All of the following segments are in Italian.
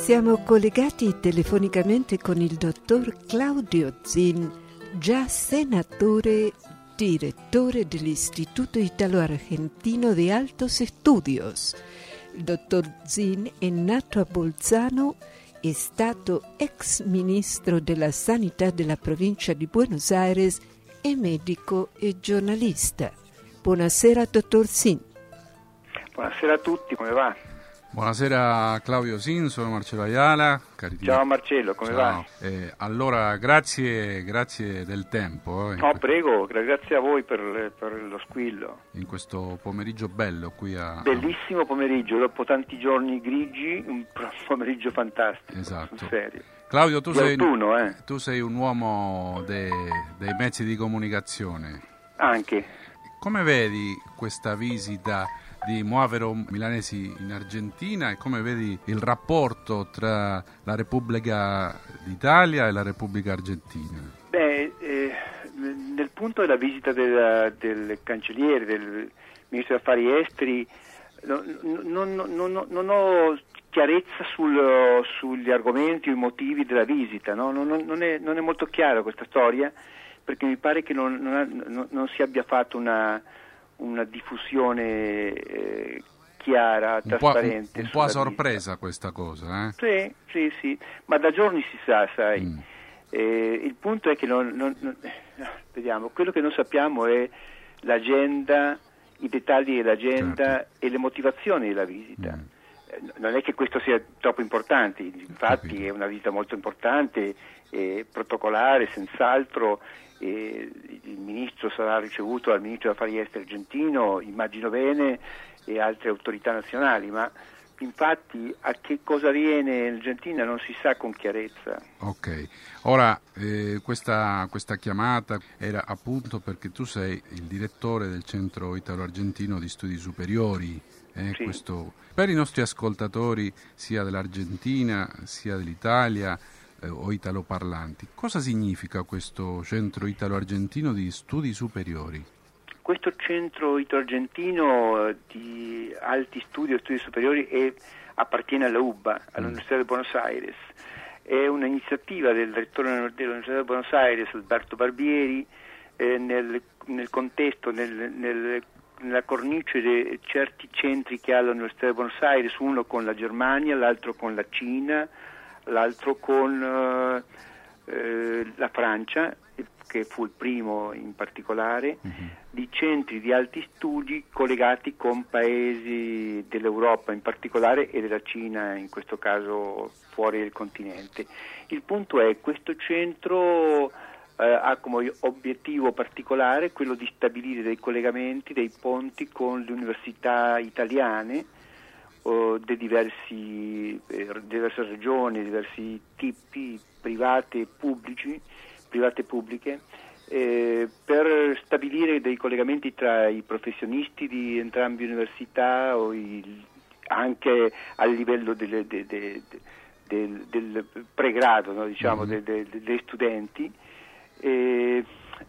Siamo collegati telefonicamente con il dottor Claudio Zin, già senatore, direttore dell'Istituto Italo-Argentino de Altos Estudios. Il dottor Zin è nato a Bolzano, è stato ex ministro della Sanità della provincia di Buenos Aires e medico e giornalista. Buonasera, dottor Zin. Buonasera a tutti, come va? Buonasera Claudio Zin, sono Marcello Ayala. Ciao Marcello, come va? Allora, grazie del tempo. No, prego, grazie a voi per lo squillo. In questo pomeriggio bello qui a... Bellissimo pomeriggio, dopo tanti giorni grigi, un pomeriggio fantastico. Esatto. Sul serio. Claudio, tu sei un uomo dei mezzi di comunicazione. Anche. Come vedi questa visita di Moavero Milanesi in Argentina e come vedi il rapporto tra la Repubblica d'Italia e la Repubblica Argentina? Nel punto della visita del cancelliere, del ministro degli affari esteri, non ho chiarezza sugli argomenti o i motivi della visita, no? Non è molto chiara questa storia, perché mi pare che non si abbia fatto una diffusione chiara, trasparente. Un po' a sorpresa questa cosa, eh? Sì, ma da giorni si sa, sai. Il punto è che vediamo, quello che non sappiamo è l'agenda, i dettagli dell'agenda, certo, e le motivazioni della visita. Non è che questo sia troppo importante, infatti è una visita molto importante, protocolare, senz'altro. Il ministro sarà ricevuto dal ministro degli affari esteri argentino, immagino bene, e altre autorità nazionali, ma infatti a che cosa viene in Argentina non si sa con chiarezza. Ok, ora questa chiamata era appunto perché tu sei il direttore del Centro Italo-Argentino di Studi Superiori. Sì. Questo, per i nostri ascoltatori sia dell'Argentina sia dell'Italia o italoparlanti, cosa significa questo Centro Italo-Argentino di Studi Superiori? Questo Centro Italo-Argentino di Alti Studi e Studi Superiori appartiene alla UBA, all'Università di Buenos Aires. È un'iniziativa del rettore dell'Università di Buenos Aires, Alberto Barbieri, nel contesto, nella cornice di certi centri che ha l'Università di Buenos Aires, uno con la Germania, l'altro con la Cina, l'altro con la Francia, che fu il primo in particolare, di centri di alti studi collegati con paesi dell'Europa in particolare e della Cina, in questo caso fuori del continente. Il punto è che questo centro ha come obiettivo particolare quello di stabilire dei collegamenti, dei ponti con le università italiane di diverse regioni, diversi tipi, private e pubbliche, per stabilire dei collegamenti tra i professionisti di entrambe le università anche a livello del pregrado, no? Diciamo, degli studenti, e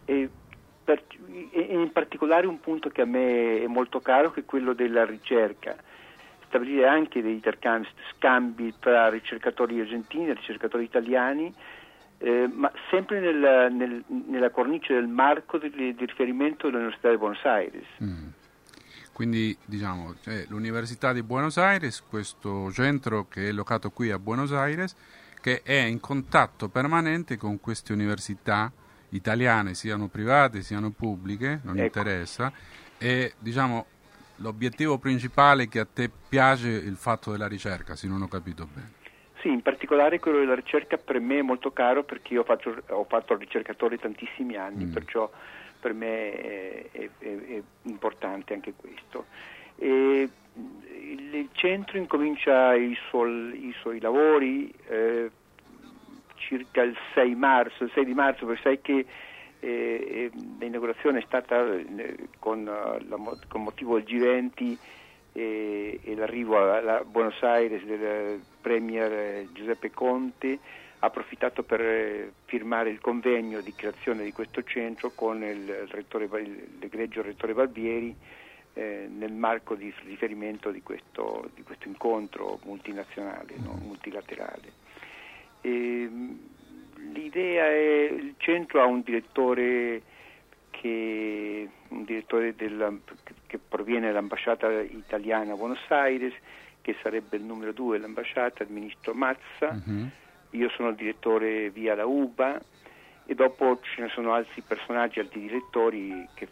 in particolare un punto che a me è molto caro, che è quello della ricerca. Stabilire anche dei scambi tra ricercatori argentini e ricercatori italiani, ma sempre nella cornice del marco di riferimento dell'Università di Buenos Aires. Quindi diciamo l'Università di Buenos Aires, questo centro che è locato qui a Buenos Aires, che è in contatto permanente con queste università italiane, siano private, siano pubbliche, non interessa, e diciamo l'obiettivo principale è che a te piace il fatto della ricerca, se non ho capito bene. Sì, in particolare quello della ricerca per me è molto caro, perché io ho fatto il ricercatore tantissimi anni, perciò per me è importante anche questo. Il centro incomincia i suoi lavori circa il 6 di marzo, perché sai che l'inaugurazione è stata con motivo del G20 e l'arrivo a Buenos Aires del premier Giuseppe Conte. Ha approfittato per firmare il convegno di creazione di questo centro con l'egregio rettore Barbieri, nel marco di riferimento di questo incontro multinazionale, no? Multilaterale. L'idea è, il centro ha un direttore che proviene dall'ambasciata italiana a Buenos Aires, che sarebbe il numero 2 dell'ambasciata, il ministro Mazza. Io sono il direttore via la UBA, e dopo ce ne sono altri personaggi, altri direttori che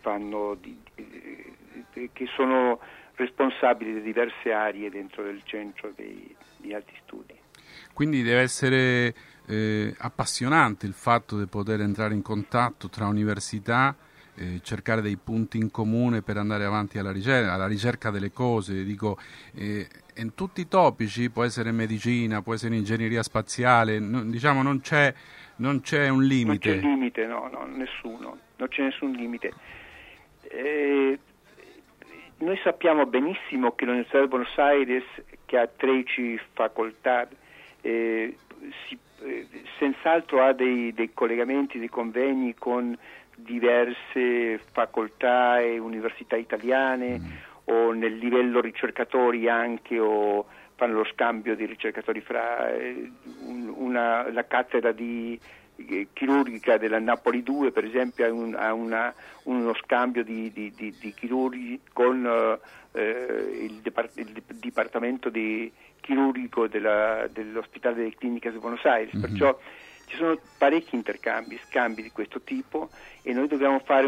sono responsabili di diverse aree dentro del centro di alti studi. Quindi deve essere appassionante il fatto di poter entrare in contatto tra università, cercare dei punti in comune per andare avanti alla ricerca delle cose. Dico, in tutti i topici, può essere medicina, può essere ingegneria spaziale, non c'è un limite. Non c'è limite, no, nessuno, non c'è nessun limite. Noi sappiamo benissimo che l'Università di Buenos Aires, che ha 13 facoltà, senz'altro ha dei collegamenti, dei convegni con diverse facoltà e università italiane, o nel livello ricercatori anche, o fanno lo scambio di ricercatori fra la cattedra di chirurgica della Napoli 2, per esempio, ha uno scambio di chirurghi con il dipartimento di chirurgico dell'ospedale delle cliniche di Buenos Aires. Perciò ci sono parecchi scambi di questo tipo, e noi dobbiamo fare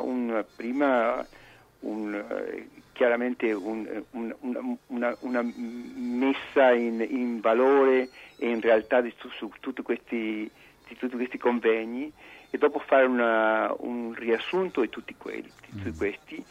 chiaramente una messa in valore e in realtà su tutti questi convegni, e dopo fare un riassunto di tutti questi,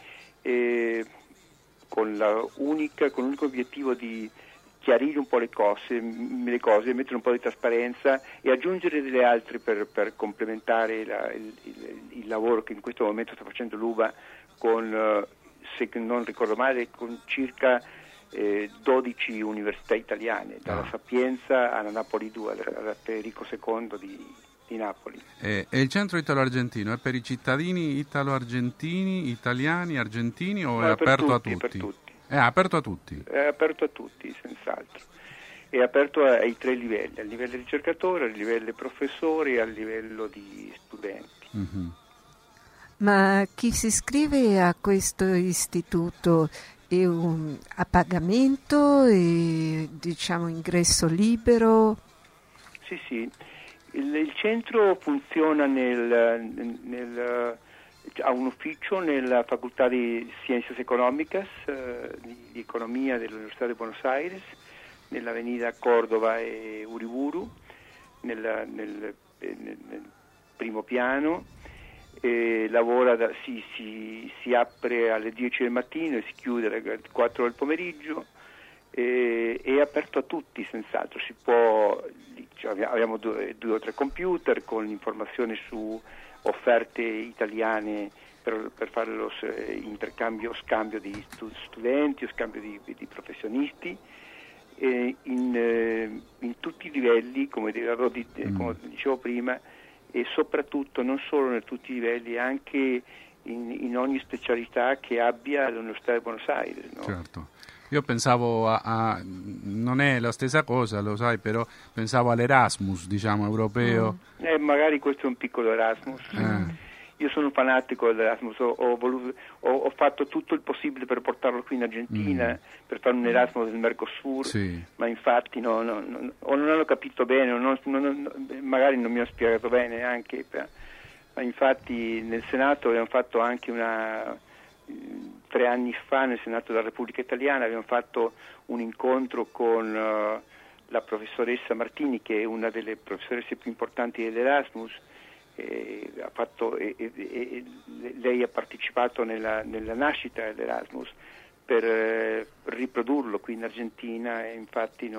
con l'unico obiettivo di chiarire un po' le cose, mettere un po' di trasparenza e aggiungere delle altre per complementare il lavoro che in questo momento sta facendo l'UBA con, se non ricordo male, con circa 12 università italiane, dalla Sapienza alla Napoli 2, alla Federico II di Napoli. E il centro italo-argentino è per i cittadini italo-argentini, italiani, argentini, o è aperto a tutti? Per tutti. È aperto a tutti? È aperto a tutti, senz'altro. È aperto ai 3 livelli, al livello ricercatore, al livello professori e al livello di studenti. Ma chi si iscrive a questo istituto è a pagamento e ingresso libero? Sì. Il centro funziona ha un ufficio nella Facoltà di Ciencias Económicas, di Economia dell'Università di Buenos Aires, nell'avenida Cordova e Uriburu, nel primo piano. Si apre alle 10 del mattino e si chiude alle 4 del pomeriggio, è aperto a tutti, senz'altro. Abbiamo 2 o 3 computer con informazioni su offerte italiane per fare lo scambio di studenti o scambio di professionisti, in tutti i livelli, come dicevo prima, e soprattutto non solo in tutti i livelli, anche in ogni specialità che abbia l'Università di Buenos Aires, no? Certo. Io pensavo non è la stessa cosa, lo sai, però pensavo all'Erasmus, europeo. Magari questo è un piccolo Erasmus. Io sono un fanatico dell'Erasmus, ho fatto tutto il possibile per portarlo qui in Argentina, per fare un Erasmus del Mercosur, sì. Ma infatti non hanno capito bene, magari non mi ho spiegato bene anche, ma infatti nel Senato abbiamo fatto anche 3 anni fa, nel Senato della Repubblica Italiana, abbiamo fatto un incontro con la professoressa Martini, che è una delle professoresse più importanti dell'Erasmus. Lei ha partecipato nella nascita dell'Erasmus per riprodurlo qui in Argentina, e infatti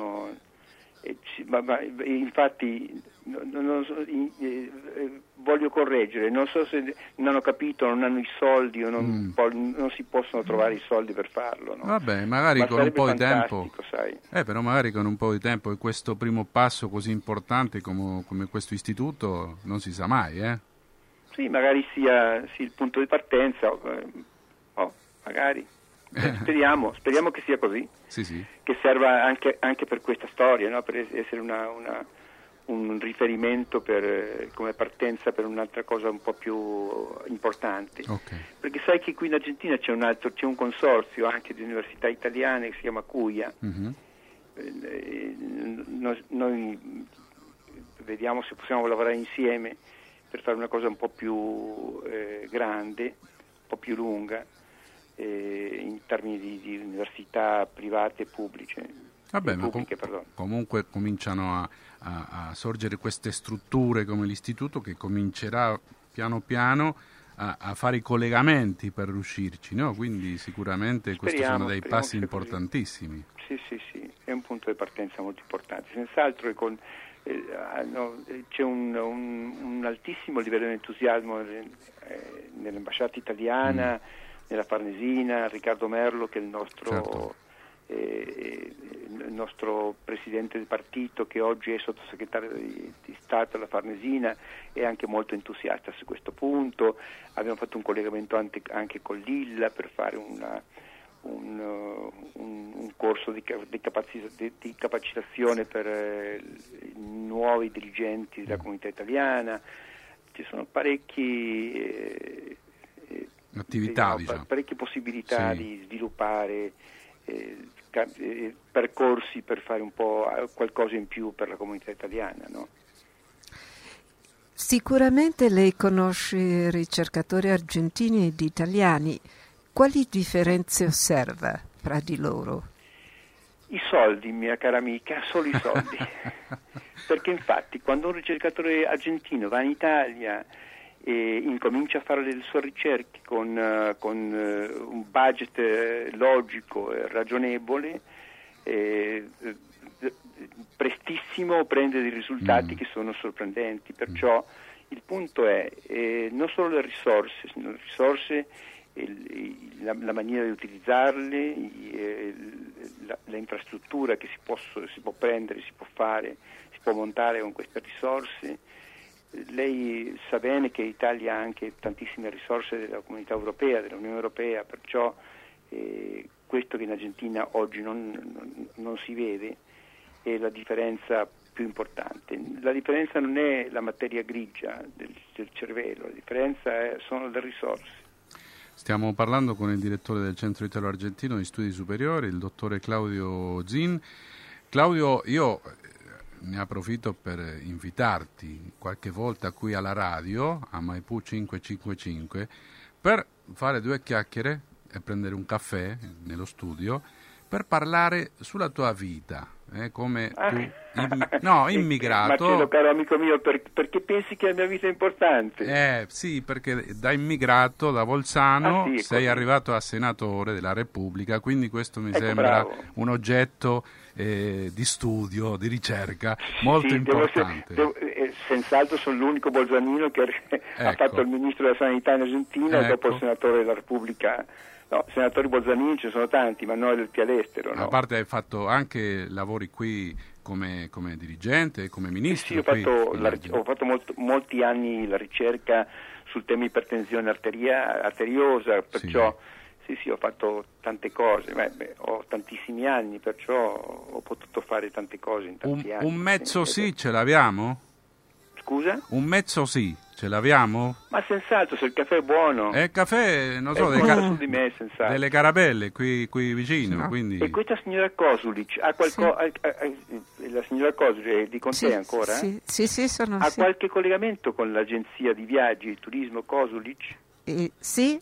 voglio correggere, non so se non hanno capito, non hanno i soldi o non si possono trovare i soldi per farlo, no? Vabbè, magari con un po' di tempo, sai. Però magari con un po' di tempo, e questo primo passo così importante come questo istituto, non si sa mai, Sì, magari sia il punto di partenza, magari. Speriamo che sia così, sì. Che serva anche per questa storia, no? Per essere un riferimento come partenza per un'altra cosa un po' più importante. Okay. Perché sai che qui in Argentina c'è un consorzio anche di università italiane che si chiama CUIA. Uh-huh. Noi vediamo se possiamo lavorare insieme per fare una cosa un po' più grande, un po' più lunga, in termini di università private e pubbliche. Vabbè, pubbliche, comunque cominciano a sorgere queste strutture come l'istituto che comincerà piano piano a fare i collegamenti per riuscirci, no? Quindi sicuramente questi sono dei passi importantissimi. Sì, è un punto di partenza molto importante. Senz'altro c'è un altissimo livello di entusiasmo nell'ambasciata italiana, nella Farnesina. Riccardo Merlo, che è il nostro presidente del partito, che oggi è sottosegretario di Stato alla Farnesina, è anche molto entusiasta su questo punto. Abbiamo fatto un collegamento anche con Lilla per fare un corso di capacitazione per i nuovi dirigenti della comunità italiana. Ci sono parecchie attività, parecchie possibilità di sviluppare percorsi per fare un po' qualcosa in più per la comunità italiana, no? Sicuramente lei conosce ricercatori argentini ed italiani. Quali differenze osserva fra di loro? I soldi, mia cara amica, solo i soldi. Perché infatti quando un ricercatore argentino va in Italia e incomincia a fare le sue ricerche con un budget logico e ragionevole, prestissimo prende dei risultati che sono sorprendenti. Perciò il punto è non solo le risorse, la maniera di utilizzarle, l'infrastruttura che si può prendere, si può fare, si può montare con queste risorse. Lei sa bene che l'Italia ha anche tantissime risorse della comunità europea, dell'Unione Europea, perciò questo che in Argentina oggi non si vede è la differenza più importante. La differenza non è la materia grigia del cervello, la differenza sono le risorse. Stiamo parlando con il direttore del Centro Italo-Argentino di Studi Superiori, il dottore Claudio Zin. Claudio, io ne approfitto per invitarti qualche volta qui alla radio, a Maipù 555, per fare due chiacchiere e prendere un caffè nello studio per parlare sulla tua vita, come tu immigrato. Marcello, caro amico mio, perché pensi che la mia vita è importante? Sì, perché da immigrato da Bolzano sei arrivato a senatore della Repubblica, quindi questo mi sembra un oggetto di studio, di ricerca molto importante. Senz'altro sono l'unico bolzanino che ha fatto il ministro della sanità in Argentina e dopo il senatore della Repubblica. No, senatori bolzanini ci sono tanti, ma noi eletti all'estero. No? A parte hai fatto anche lavori qui come dirigente, come ministro. Sì, ho fatto molti anni la ricerca sul tema ipertensione arteriosa, perciò sì, ho fatto tante cose. Ho tantissimi anni, perciò ho potuto fare tante cose in tanti anni. Un mezzo sì ce l'abbiamo? Scusa? Un mezzo sì ce l'abbiamo? Ma senz'altro, se il caffè è buono. Il caffè, non so, su di me, senz'altro. delle carabelle qui vicino. No. Quindi... E questa signora Kosulic ha la signora Kosulic è di con te ancora? Sì, sono. Ha qualche collegamento con l'agenzia di viaggi e turismo Kosulic? Sì.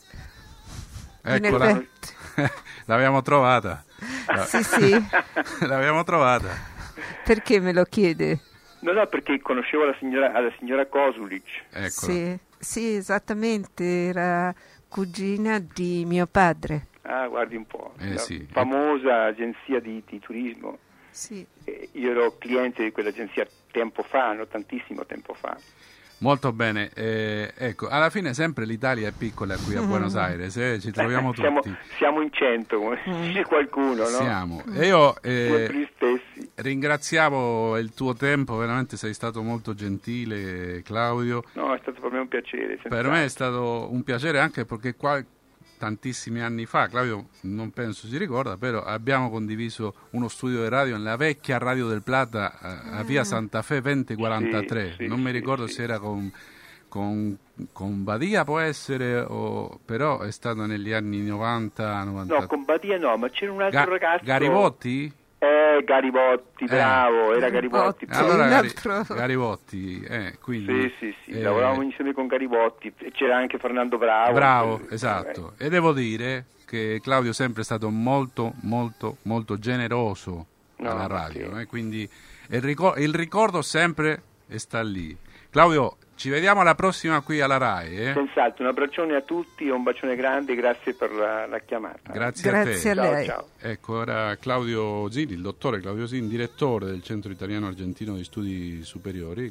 Eccola. L'abbiamo trovata. Sì. L'abbiamo trovata. Perché me lo chiede? No, perché conoscevo la signora Kosulic. Eccola. Sì, esattamente, era cugina di mio padre. Ah, guardi un po', sì. Famosa agenzia di turismo. Sì. Io ero cliente di quell'agenzia tantissimo tempo fa. Molto bene, ecco, alla fine sempre l'Italia è piccola qui a Buenos Aires, ci troviamo tutti. Siamo in 100, come dice qualcuno, no? Siamo. E io stessi. ringraziavo il tuo tempo, veramente sei stato molto gentile, Claudio. No, è stato per me un piacere. Per me è stato un piacere anche perché tantissimi anni fa, Claudio non penso si ricorda, però abbiamo condiviso uno studio di radio nella vecchia Radio del Plata a via Santa Fe 2043, non mi ricordo se era con Badia, può essere, però è stato negli anni 90. No, con Badia no, ma c'era un altro ragazzo. Garibotti? Garibotti, bravo, era Garibotti. Allora Garibotti, quindi... Sì, lavoravamo insieme con Garibotti, e c'era anche Fernando Bravo. Bravo, esatto. E devo dire che Claudio è sempre stato molto, molto, molto generoso alla radio, quindi il ricordo sempre sta lì. Claudio, ci vediamo alla prossima qui alla RAI. Senz'altro, un abbraccione a tutti e un bacione grande, grazie per la chiamata. Grazie a te. A lei. Ciao. Ecco, ora Claudio Zini, il dottore Claudio Zini, direttore del Centro Italiano Argentino di Studi Superiori.